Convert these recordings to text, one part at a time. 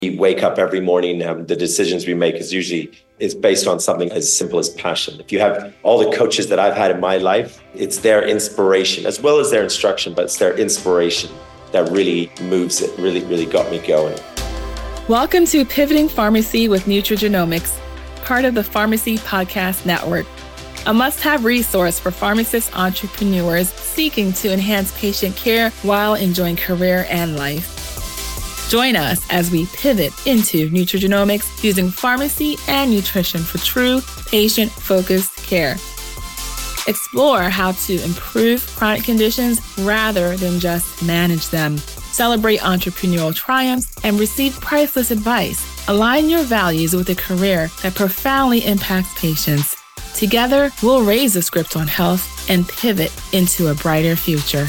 We wake up every morning, the decisions we make is based on something as simple as passion. If you have all the coaches that I've had in my life, it's their inspiration as well as their instruction, but it's their inspiration that really moves it, really got me going. Welcome to Pivoting Pharmacy with Nutrigenomics, part of the Pharmacy Podcast Network, a must-have resource for pharmacist entrepreneurs seeking to enhance patient care while enjoying career and life. Join us as we pivot into nutrigenomics using pharmacy and nutrition for true patient-focused care. Explore how to improve chronic conditions rather than just manage them. Celebrate entrepreneurial triumphs and receive priceless advice. Align your values with a career that profoundly impacts patients. Together, we'll raise the script on health and pivot into a brighter future.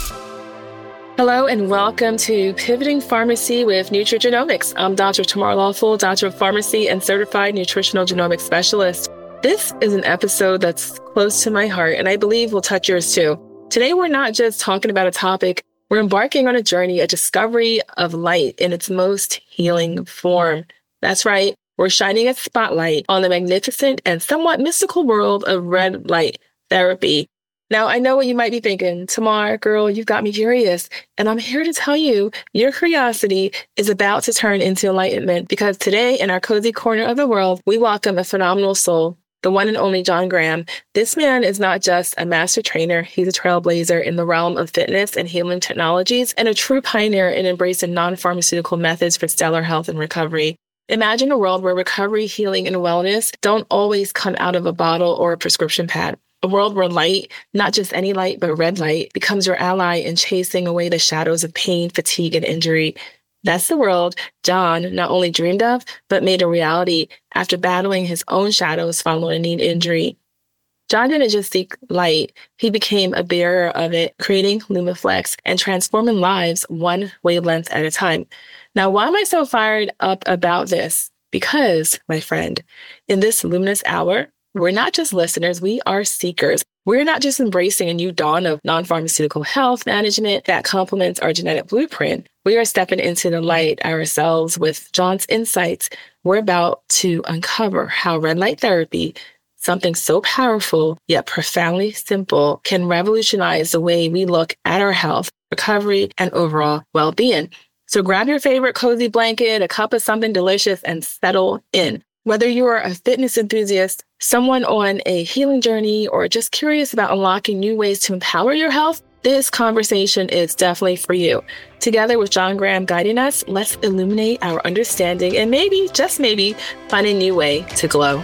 Hello and welcome to Pivoting Pharmacy with Nutrigenomics. I'm Dr. Tamar Lawful, Doctor of Pharmacy and Certified Nutritional Genomics Specialist. This is an episode that's close to my heart and I believe will touch yours too. Today, we're not just talking about a topic, we're embarking on a journey, a discovery of light in its most healing form. That's right, we're shining a spotlight on the magnificent and somewhat mystical world of red light therapy. Now, I know what you might be thinking. Tamar, girl, you've got me curious. And I'm here to tell you, your curiosity is about to turn into enlightenment because today in our cozy corner of the world, we welcome a phenomenal soul, the one and only John Graham. This man is not just a master trainer. He's a trailblazer in the realm of fitness and healing technologies and a true pioneer in embracing non-pharmaceutical methods for stellar health and recovery. Imagine a world where recovery, healing, and wellness don't always come out of a bottle or a prescription pad. A world where light, not just any light, but red light, becomes your ally in chasing away the shadows of pain, fatigue, and injury. That's the world John not only dreamed of, but made a reality after battling his own shadows following a knee injury. John didn't just seek light, he became a bearer of it, creating Lumaflex and transforming lives one wavelength at a time. Now, why am I so fired up about this? Because, my friend, in this luminous hour, we're not just listeners, we are seekers. We're not just embracing a new dawn of non-pharmaceutical health management that complements our genetic blueprint. We are stepping into the light ourselves with John's insights. We're about to uncover how red light therapy, something so powerful yet profoundly simple, can revolutionize the way we look at our health, recovery, and overall well-being. So grab your favorite cozy blanket, a cup of something delicious, and settle in. Whether you are a fitness enthusiast, someone on a healing journey, or just curious about unlocking new ways to empower your health, this conversation is definitely for you. Together with John Graham guiding us, let's illuminate our understanding and maybe, just maybe, find a new way to glow.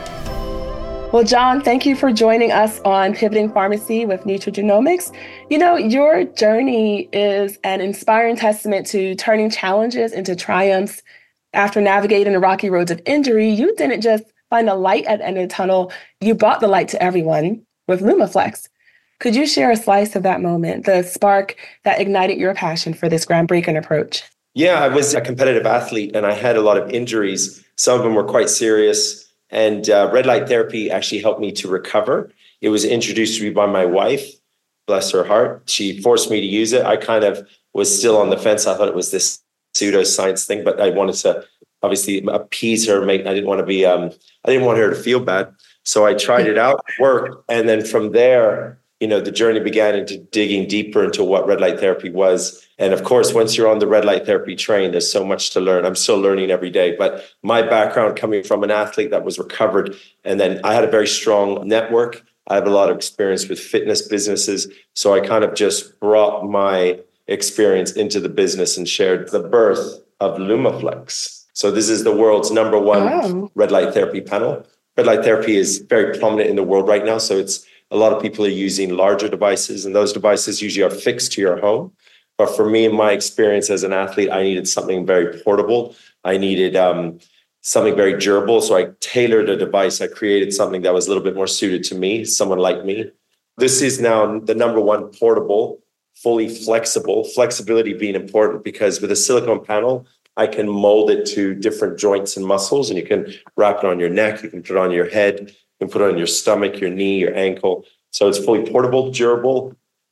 Well, John, thank you for joining us on Pivoting Pharmacy with Nutrigenomics. You know, your journey is an inspiring testament to turning challenges into triumphs. After navigating the rocky roads of injury, you didn't just find a light at the end of the tunnel, you brought the light to everyone with Lumaflex. Could you share a slice of that moment, the spark that ignited your passion for this groundbreaking approach? Yeah, I was a competitive athlete and I had a lot of injuries. Some of them were quite serious. And red light therapy actually helped me to recover. It was introduced to me by my wife, bless her heart. She forced me to use it. I kind of was still on the fence. I thought it was this pseudoscience thing, but I wanted to obviously appease her. I didn't want her to feel bad. So I tried it out, worked. And then from there, the journey began into digging deeper into what red light therapy was. And of course, once you're on the red light therapy train, there's so much to learn. I'm still learning every day. But my background coming from an athlete that was recovered, and then I had a very strong network. I have a lot of experience with fitness businesses. So I kind of just brought my experience into the business and shared the birth of Lumaflex. So this is the world's number one red light therapy panel. Red light therapy is very prominent in the world right now. So it's a lot of people are using larger devices, and those devices usually are fixed to your home. But for me, in my experience as an athlete, I needed something very portable. I needed something very durable. So I tailored a device. I created something that was a little bit more suited to me, someone like me. This is now the number one portable, fully flexible, flexibility being important because with a silicone panel, I can mold it to different joints and muscles, and you can wrap it on your neck, you can put it on your head, you can put it on your stomach, your knee, your ankle. So it's fully portable, durable,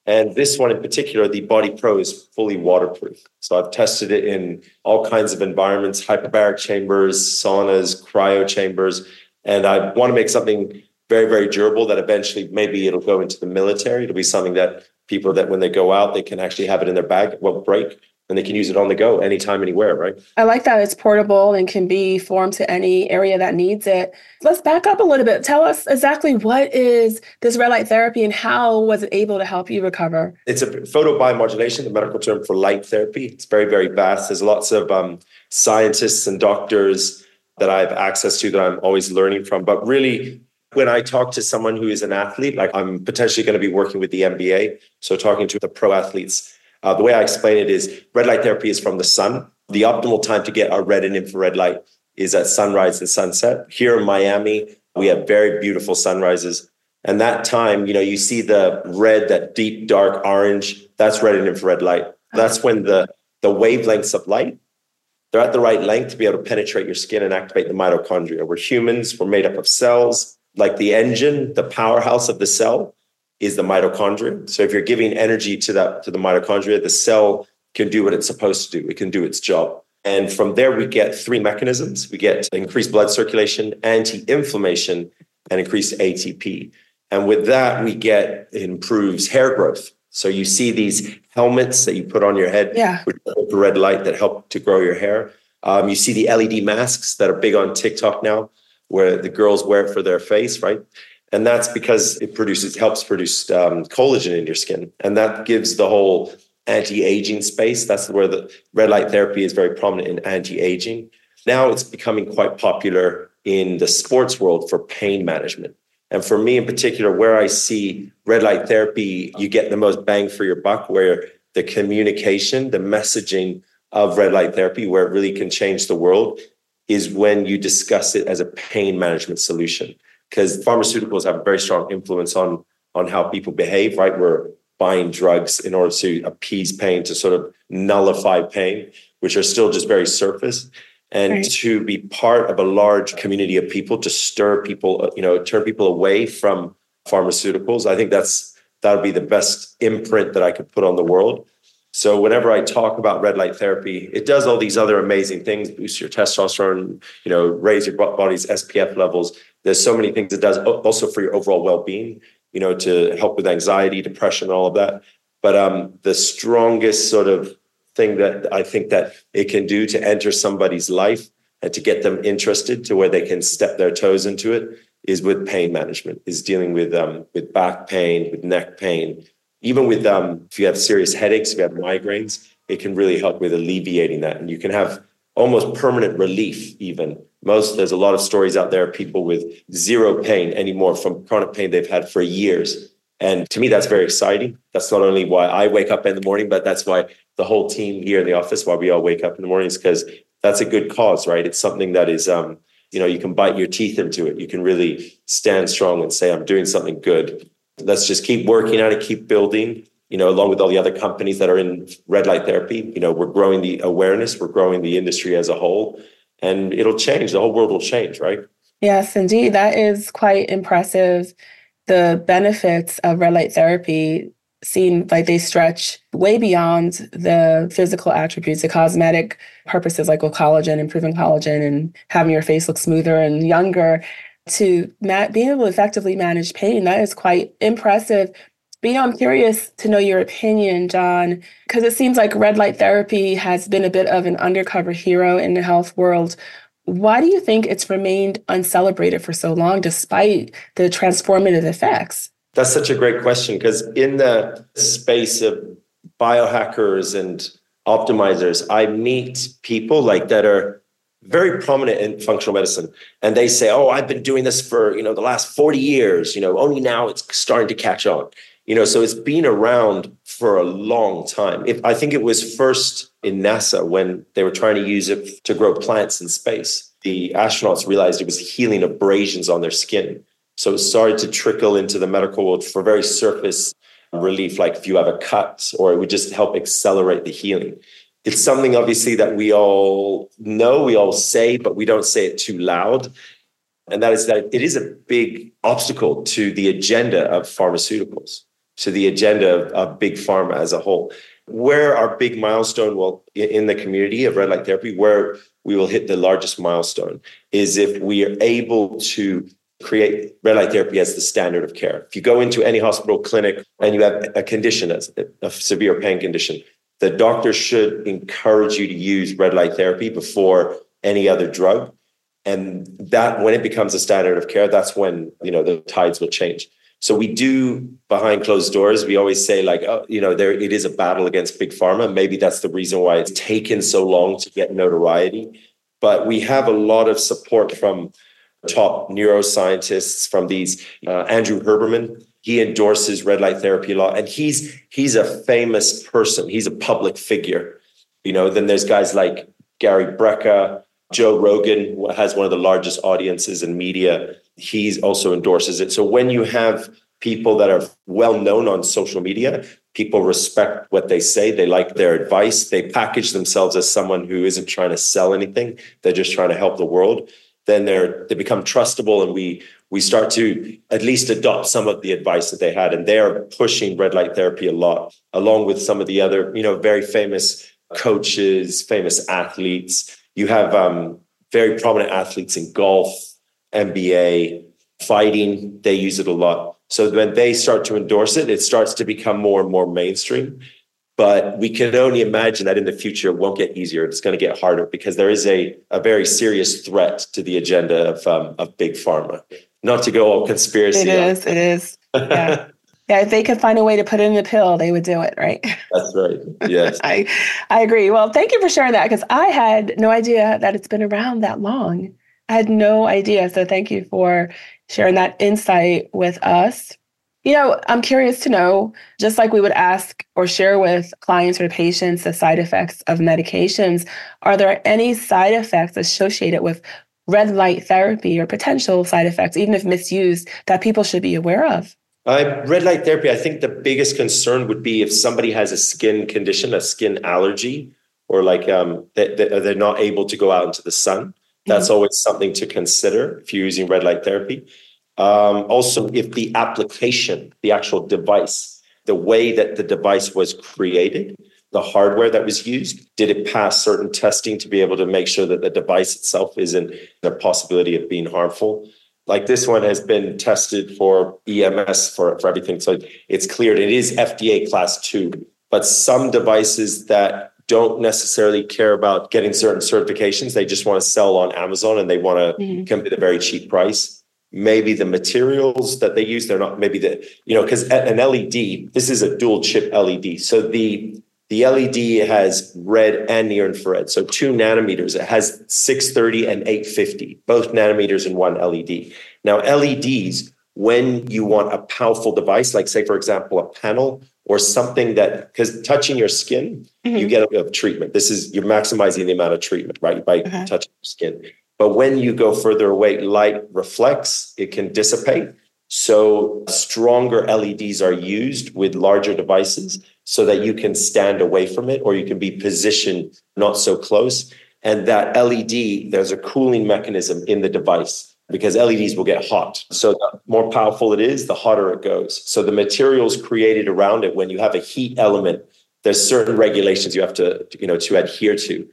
And this one in particular, the Body Pro, is fully waterproof. So I've tested it in all kinds of environments, hyperbaric chambers, saunas, cryo chambers. And I want to make something very, very durable that eventually maybe it'll go into the military. It'll be something that people that when they go out, they can actually have it in their bag, it won't break, and they can use it on the go anytime, anywhere, right? I like that it's portable and can be formed to any area that needs it. Let's back up a little bit. Tell us exactly what is this red light therapy and how was it able to help you recover? It's a photobiomodulation, the medical term for light therapy. It's very, very vast. There's lots of scientists and doctors that I have access to that I'm always learning from. But really, when I talk to someone who is an athlete, like I'm potentially going to be working with the NBA, so talking to the pro athletes, the way I explain it is red light therapy is from the sun. The optimal time to get our red and infrared light is at sunrise and sunset. Here in Miami, we have very beautiful sunrises. And that time, you see the red, that deep, dark orange, that's red and infrared light. That's when the wavelengths of light, they're at the right length to be able to penetrate your skin and activate the mitochondria. We're humans, we're made up of cells. Like the engine, the powerhouse of the cell is the mitochondria. So if you're giving energy to the mitochondria, the cell can do what it's supposed to do. It can do its job. And from there, we get three mechanisms. We get increased blood circulation, anti-inflammation, and increased ATP. And with that, it improves hair growth. So you see these helmets that you put on your head with infrared light that help to grow your hair. You see the LED masks that are big on TikTok now, where the girls wear it for their face, right? And that's because it helps produce collagen in your skin. And that gives the whole anti-aging space. That's where the red light therapy is very prominent in anti-aging. Now it's becoming quite popular in the sports world for pain management. And for me in particular, where I see red light therapy, you get the most bang for your buck, where the communication, the messaging of red light therapy, where it really can change the world, is when you discuss it as a pain management solution. Because pharmaceuticals have a very strong influence on how people behave, right? We're buying drugs in order to appease pain, to sort of nullify pain, which are still just very surface. And to be part of a large community of people, to stir people, turn people away from pharmaceuticals, I think that would be the best imprint that I could put on the world. So whenever I talk about red light therapy, it does all these other amazing things, boost your testosterone, raise your body's SPF levels. There's so many things it does also for your overall well-being, to help with anxiety, depression, all of that. But the strongest sort of thing that I think that it can do to enter somebody's life and to get them interested to where they can step their toes into it is with pain management, is dealing with back pain, with neck pain. Even with if you have serious headaches, if you have migraines, it can really help with alleviating that. And you can have almost permanent relief even. There's a lot of stories out there, people with zero pain anymore from chronic pain they've had for years. And to me, that's very exciting. That's not only why I wake up in the morning, but that's why the whole team here in the office, why we all wake up in the mornings, because that's a good cause, right? It's something that is, you can bite your teeth into it. You can really stand strong and say, I'm doing something good. Let's just keep working on it, keep building, along with all the other companies that are in red light therapy. We're growing the awareness, we're growing the industry as a whole, and it'll change. The whole world will change, right? Yes, indeed. That is quite impressive. The benefits of red light therapy seem like they stretch way beyond the physical attributes, the cosmetic purposes like with collagen, improving collagen and having your face look smoother and younger, to being able to effectively manage pain. That is quite impressive. But, I'm curious to know your opinion, John, because it seems like red light therapy has been a bit of an undercover hero in the health world. Why do you think it's remained uncelebrated for so long, despite the transformative effects? That's such a great question, because in the space of biohackers and optimizers, I meet people that are very prominent in functional medicine. And they say, oh, I've been doing this for, the last 40 years, only now it's starting to catch on. So it's been around for a long time. I think it was first in NASA when they were trying to use it to grow plants in space. The astronauts realized it was healing abrasions on their skin. So it started to trickle into the medical world for very surface relief, like if you have a cut, or it would just help accelerate the healing. It's something obviously that we all know, we all say, but we don't say it too loud. And that is that it is a big obstacle to the agenda of pharmaceuticals. to the agenda of big pharma as a whole. Where our big milestone will in the community of red light therapy, where we will hit the largest milestone, is if we are able to create red light therapy as the standard of care. If you go into any hospital clinic and you have a condition, a severe pain condition, the doctor should encourage you to use red light therapy before any other drug. And that, when it becomes a standard of care, that's when, the tides will change. So we do, behind closed doors, we always say like, it is a battle against big pharma. Maybe that's the reason why it's taken so long to get notoriety. But we have a lot of support from top neuroscientists, from these, Andrew Herberman. He endorses red light therapy a lot. And he's a famous person. He's a public figure. Then there's guys like Gary Brecka. Joe Rogan has one of the largest audiences in media. He also endorses it. So when you have people that are well known on social media, people respect what they say. They like their advice. They package themselves as someone who isn't trying to sell anything. They're just trying to help the world. Then they become trustable, and we start to at least adopt some of the advice that they had. And they are pushing red light therapy a lot, along with some of the other, very famous coaches, famous athletes. You have very prominent athletes in golf, NBA, fighting. They use it a lot. So when they start to endorse it, it starts to become more and more mainstream. But we can only imagine that in the future, it won't get easier. It's going to get harder because there is a very serious threat to the agenda of big pharma. Not to go all conspiracy. It is. Yeah. Yeah, if they could find a way to put it in a pill, they would do it, right? That's right. Yes. I agree. Well, thank you for sharing that, because I had no idea that it's been around that long. I had no idea. So thank you for sharing that insight with us. I'm curious to know, just like we would ask or share with clients or patients the side effects of medications, are there any side effects associated with red light therapy or potential side effects, even if misused, that people should be aware of? Red light therapy, I think the biggest concern would be if somebody has a skin condition, a skin allergy, or like they're not able to go out into the sun. That's always something to consider if you're using red light therapy. Also, if the application, the actual device, the way that the device was created, the hardware that was used, did it pass certain testing to be able to make sure that the device itself isn't a possibility of being harmful? Like this one has been tested for EMS for everything. So it's cleared. It is FDA class 2, but some devices that don't necessarily care about getting certain certifications, they just want to sell on Amazon and they want to come at a very cheap price. Maybe the materials that they use, they're not, maybe because an LED, this is a dual chip LED. So the LED has red and near infrared. So 2 nanometers. It has 630 and 850, both nanometers in one LED. Now, LEDs, when you want a powerful device, like say, for example, a panel or something that, because touching your skin, you get a treatment. You're maximizing the amount of treatment, right? By touching your skin. But when you go further away, light reflects, it can dissipate. So stronger LEDs are used with larger devices so that you can stand away from it or you can be positioned not so close. And that LED, there's a cooling mechanism in the device because LEDs will get hot. So the more powerful it is, the hotter it goes. So the materials created around it, when you have a heat element, there's certain regulations you have to adhere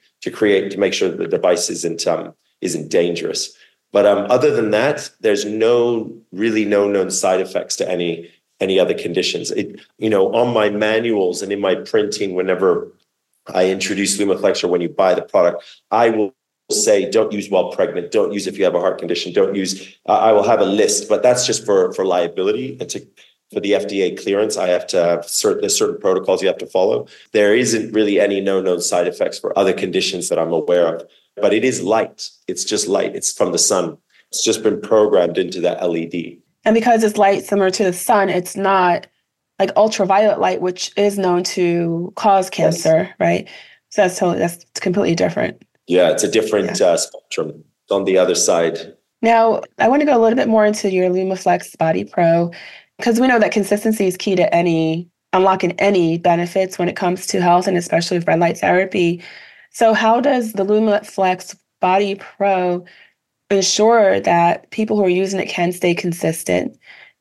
to make sure that the device isn't dangerous. But other than that, there's no known side effects to any other conditions. On my manuals and in my printing, whenever I introduce LumaFlex or when you buy the product, I will say, don't use while pregnant, don't use if you have a heart condition, don't use, I will have a list, but that's just for liability. And for the FDA clearance, I have to have certain protocols you have to follow. There isn't really any known side effects for other conditions that I'm aware of. But it is light. It's just light. It's from the sun. It's just been programmed into that LED. And because it's light similar to the sun, it's not like ultraviolet light, which is known to cause cancer, right? So that's completely different. Yeah, it's a different spectrum on the other side. Now, I want to go a little bit more into your LumaFlex Body Pro, because we know that consistency is key to unlocking any benefits when it comes to health, and especially with red light therapy. So how does the LumaFlex Body Pro ensure that people who are using it can stay consistent?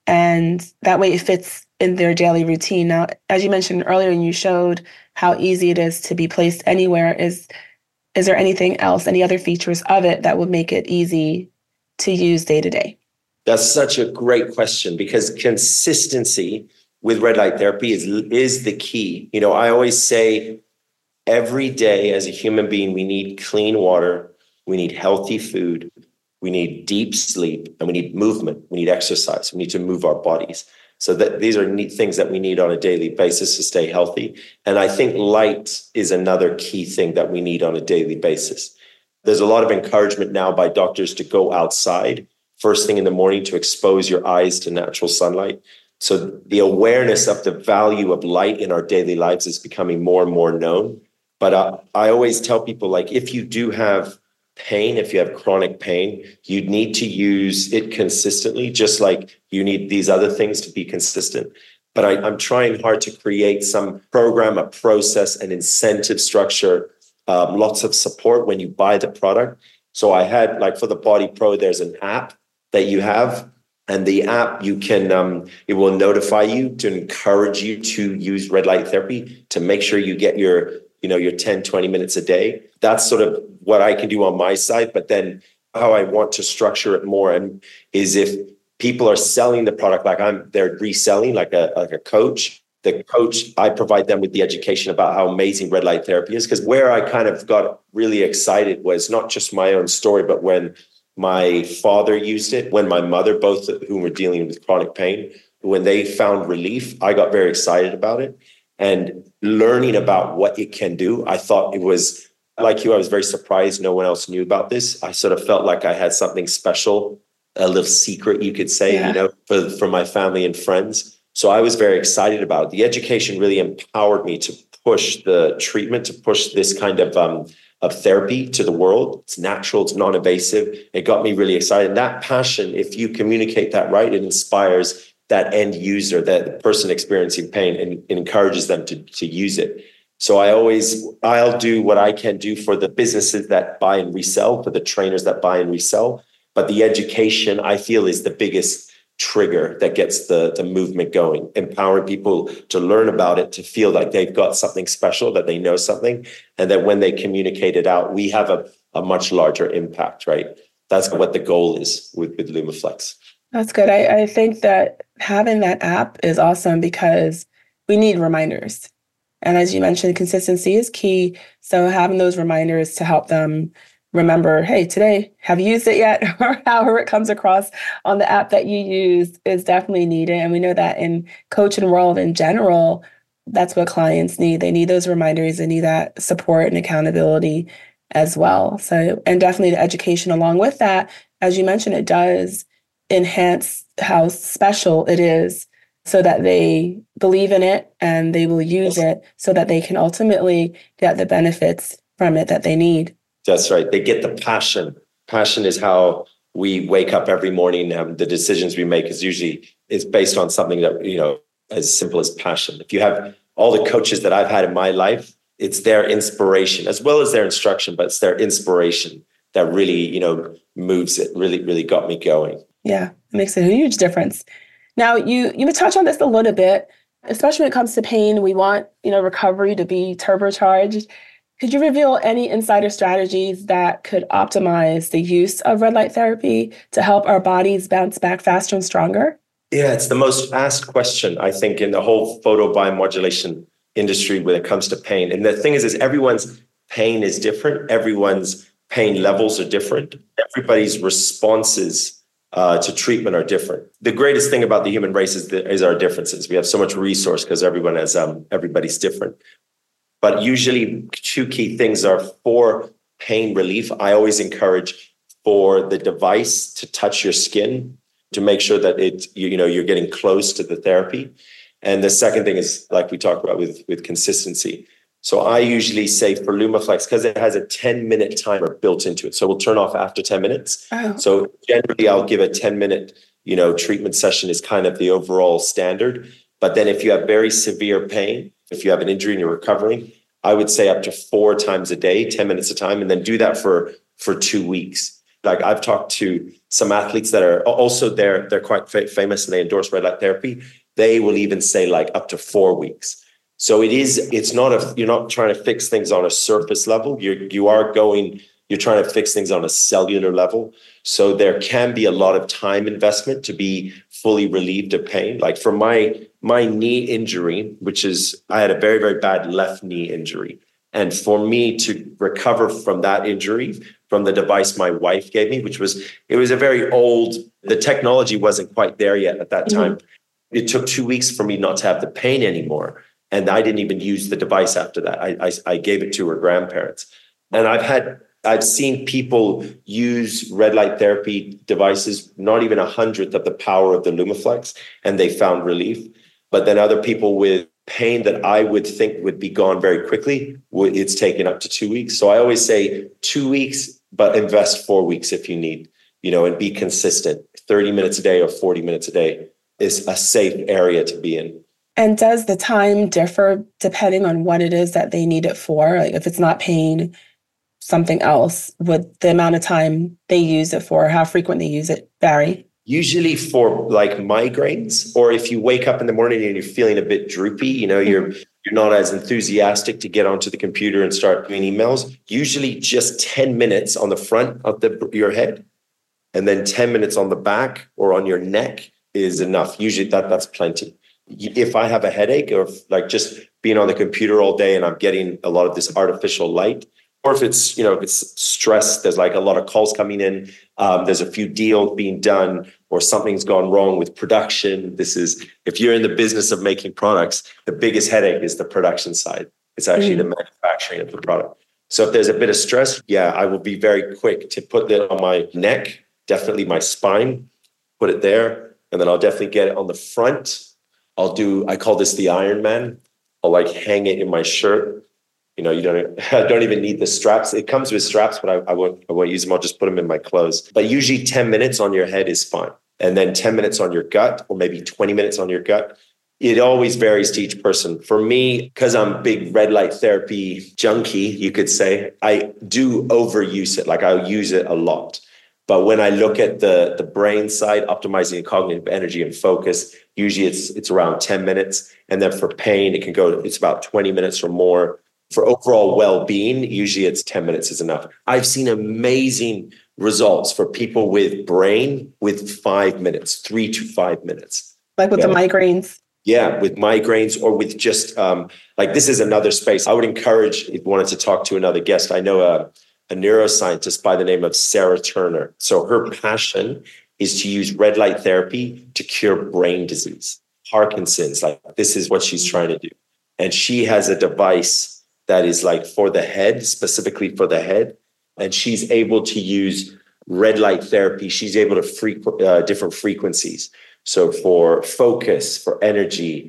And that way it fits in their daily routine. Now, as you mentioned earlier, and you showed how easy it is to be placed anywhere, is there anything else, any other features of it that would make it easy to use day to day? That's such a great question, because consistency with red light therapy is the key. I always say every day as a human being, we need clean water, we need healthy food, we need deep sleep, and we need movement. We need exercise. We need to move our bodies. So that these are neat things that we need on a daily basis to stay healthy. And I think light is another key thing that we need on a daily basis. There's a lot of encouragement now by doctors to go outside first thing in the morning to expose your eyes to natural sunlight. So the awareness of the value of light in our daily lives is becoming more and more known. But I always tell people, like, if you do have pain, if you have chronic pain, you need to use it consistently, just like you need these other things to be consistent. But I'm trying hard to create some program, a process, an incentive structure, lots of support when you buy the product. So I had, like, for the Body Pro, there's an app that you have, and the app, you can, it will notify you to encourage you to use red light therapy, to make sure you get your 10, 20 minutes a day. That's sort of what I can do on my side. But then how I want to structure it more is if people are selling the product, they're reselling like a coach. The coach, I provide them with the education about how amazing red light therapy is. Because where I kind of got really excited was not just my own story, but when my father used it, when my mother, both of whom were dealing with chronic pain, when they found relief, I got very excited about it. And learning about what it can do, I thought it was, like you, I was very surprised no one else knew about this. I sort of felt like I had something special, a little secret, you could say, for my family and friends. So I was very excited about it. The education really empowered me to push the treatment, to push this kind of therapy to the world. It's natural, it's non-invasive. It got me really excited. And that passion, if you communicate that right, it inspires that end user, that person experiencing pain, and encourages them to use it. So I'll do what I can do for the businesses that buy and resell, for the trainers that buy and resell. But the education, I feel, is the biggest trigger that gets the movement going, empowering people to learn about it, to feel like they've got something special, that they know something, and that when they communicate it out, we have a much larger impact, right? That's what the goal is with LumaFlex. That's good. I think that having that app is awesome because we need reminders. And as you mentioned, consistency is key. So having those reminders to help them remember, hey, today, have you used it yet? Or however it comes across on the app that you use is definitely needed. And we know that in coaching world in general, that's what clients need. They need those reminders. They need that support and accountability as well. So, and definitely the education along with that, as you mentioned, it does enhance how special it is so that they believe in it and they will use it so that they can ultimately get the benefits from it that they need. That's right. They get the passion. Passion is how we wake up every morning. The decisions we make is based on something that, as simple as passion. If you have all the coaches that I've had in my life, it's their inspiration as well as their instruction, but it's their inspiration that really, moves it, really got me going. Yeah, it makes a huge difference. Now, you touch on this a little bit, especially when it comes to pain. We want, recovery to be turbocharged. Could you reveal any insider strategies that could optimize the use of red light therapy to help our bodies bounce back faster and stronger? Yeah, it's the most asked question, I think, in the whole photobiomodulation industry when it comes to pain. And the thing is everyone's pain is different. Everyone's pain levels are different. Everybody's responses to treatment are different. The greatest thing about the human race is our differences. We have so much resource because everybody's different. But usually two key things are for pain relief. I always encourage for the device to touch your skin to make sure that you're getting close to the therapy. And the second thing is, like we talked about with consistency. So I usually say for LumaFlex, because it has a 10-minute timer built into it. So we'll turn off after 10 minutes. Oh. So generally I'll give a 10-minute, treatment session is kind of the overall standard. But then if you have very severe pain, if you have an injury and you're recovering, I would say up to 4 times a day, 10 minutes a time, and then do that for 2 weeks. Like I've talked to some athletes that are also they're quite famous and they endorse red light therapy. They will even say like up to 4 weeks. So you're not trying to fix things on a surface level. You're trying to fix things on a cellular level. So there can be a lot of time investment to be fully relieved of pain. Like for my knee injury, I had a very, very bad left knee injury. And for me to recover from that injury, from the device my wife gave me, it was a very old, the technology wasn't quite there yet at that time. Mm-hmm. It took 2 weeks for me not to have the pain anymore. And I didn't even use the device after that. I gave it to her grandparents. And I've seen people use red light therapy devices, not even 100th of the power of the Lumaflex, and they found relief. But then other people with pain that I would think would be gone very quickly, it's taken up to 2 weeks. So I always say 2 weeks, but invest 4 weeks if you need, and be consistent. 30 minutes a day or 40 minutes a day is a safe area to be in. And does the time differ depending on what it is that they need it for? Like if it's not pain, something else, would the amount of time they use it for, how frequent they use it, vary? Usually for like migraines, or if you wake up in the morning and you're feeling a bit droopy, you're not as enthusiastic to get onto the computer and start doing emails. Usually just 10 minutes on the front of your head and then 10 minutes on the back or on your neck is enough. Usually that's plenty. If I have a headache or like just being on the computer all day and I'm getting a lot of this artificial light, or if it's, if it's stress, there's like a lot of calls coming in, there's a few deals being done, or something's gone wrong with production. If you're in the business of making products, the biggest headache is the production side. It's actually the manufacturing of the product. So if there's a bit of stress, I will be very quick to put that on my neck, definitely my spine, put it there, and then I'll definitely get it on the front. I call this the Iron Man. I'll like hang it in my shirt. I don't even need the straps. It comes with straps, but I won't use them. I'll just put them in my clothes. But usually 10 minutes on your head is fine. And then 10 minutes on your gut, or maybe 20 minutes on your gut. It always varies to each person. For me, because I'm a big red light therapy junkie, you could say, I do overuse it. Like I'll use it a lot. But when I look at the brain side, optimizing cognitive energy and focus, usually it's around 10 minutes. And then for pain, it's about 20 minutes or more. For overall well-being, usually it's 10 minutes is enough. I've seen amazing results for people with brain with 5 minutes, 3 to 5 minutes. Like with the migraines? Yeah, with migraines or with just this is another space. I would encourage, if you wanted to talk to another guest, I know a neuroscientist by the name of Sarah Turner. So her passion is to use red light therapy to cure brain disease, Parkinson's. Like this is what she's trying to do. And she has a device that is like for the head, specifically for the head. And she's able to use red light therapy. She's able to different frequencies. So for focus, for energy,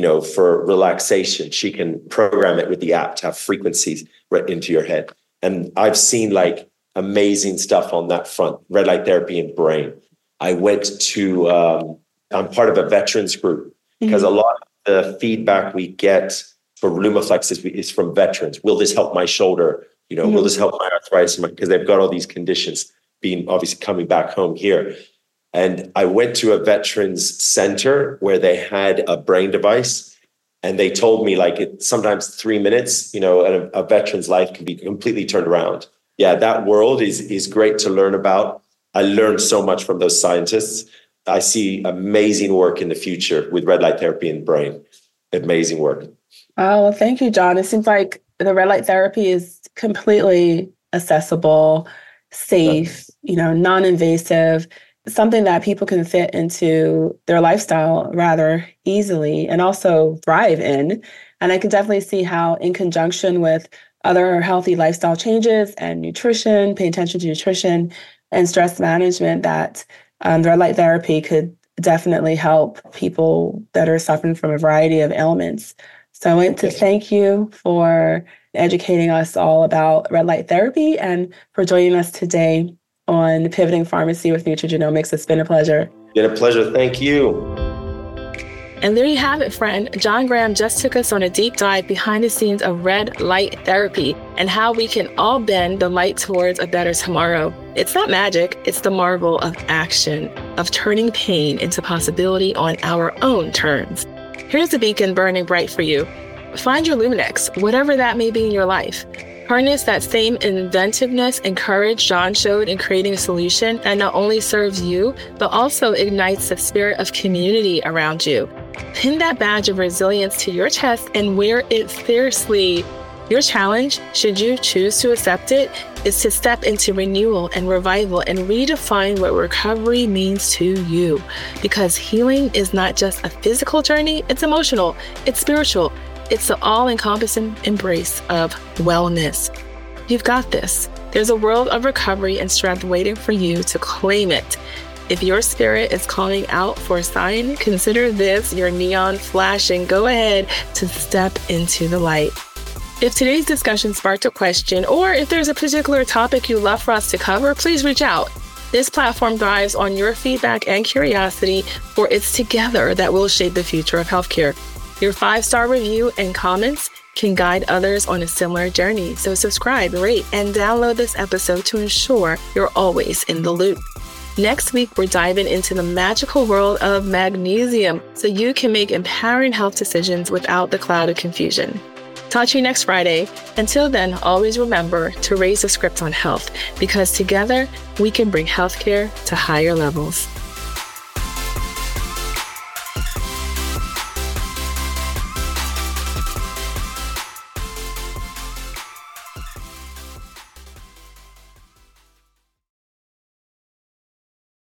for relaxation, she can program it with the app to have frequencies right into your head. And I've seen like amazing stuff on that front, red light therapy and brain. I went to, I'm part of a veterans group because a lot of the feedback we get for Lumaflex is from veterans. Will this help my shoulder? Will this help my arthritis? Because they've got all these conditions being obviously coming back home here. And I went to a veterans center where they had a brain device and they told me sometimes 3 minutes, a veteran's life can be completely turned around. Yeah, that world is great to learn about. I learned so much from those scientists. I see amazing work in the future with red light therapy and brain. Amazing work. Oh, well, thank you, John. It seems like the red light therapy is completely accessible, safe, non-invasive, something that people can fit into their lifestyle rather easily and also thrive in. And I can definitely see how in conjunction with other healthy lifestyle changes and nutrition, pay attention to nutrition and stress management, that the red light therapy could definitely help people that are suffering from a variety of ailments. So I want to thank you for educating us all about red light therapy and for joining us today on Pivoting Pharmacy with Nutrigenomics. It's been a pleasure. Been a pleasure. Thank you. And there you have it, friend. John Graham just took us on a deep dive behind the scenes of red light therapy and how we can all bend the light towards a better tomorrow. It's not magic, it's the marvel of action, of turning pain into possibility on our own terms. Here's a beacon burning bright for you. Find your Luminex, whatever that may be in your life. Harness that same inventiveness and courage John showed in creating a solution that not only serves you, but also ignites the spirit of community around you. Pin that badge of resilience to your chest and wear it fiercely. Your challenge, should you choose to accept it, is to step into renewal and revival and redefine what recovery means to you. Because healing is not just a physical journey, it's emotional, it's spiritual. It's the all-encompassing embrace of wellness. You've got this. There's a world of recovery and strength waiting for you to claim it. If your spirit is calling out for a sign, consider this your neon flashing. Go ahead to step into the light. If today's discussion sparked a question, or if there's a particular topic you'd love for us to cover, please reach out. This platform thrives on your feedback and curiosity, for it's together that will shape the future of healthcare. Your 5-star review and comments can guide others on a similar journey. So subscribe, rate, and download this episode to ensure you're always in the loop. Next week, we're diving into the magical world of magnesium so you can make empowering health decisions without the cloud of confusion. Talk to you next Friday. Until then, always remember to raise the script on health, because together we can bring healthcare to higher levels.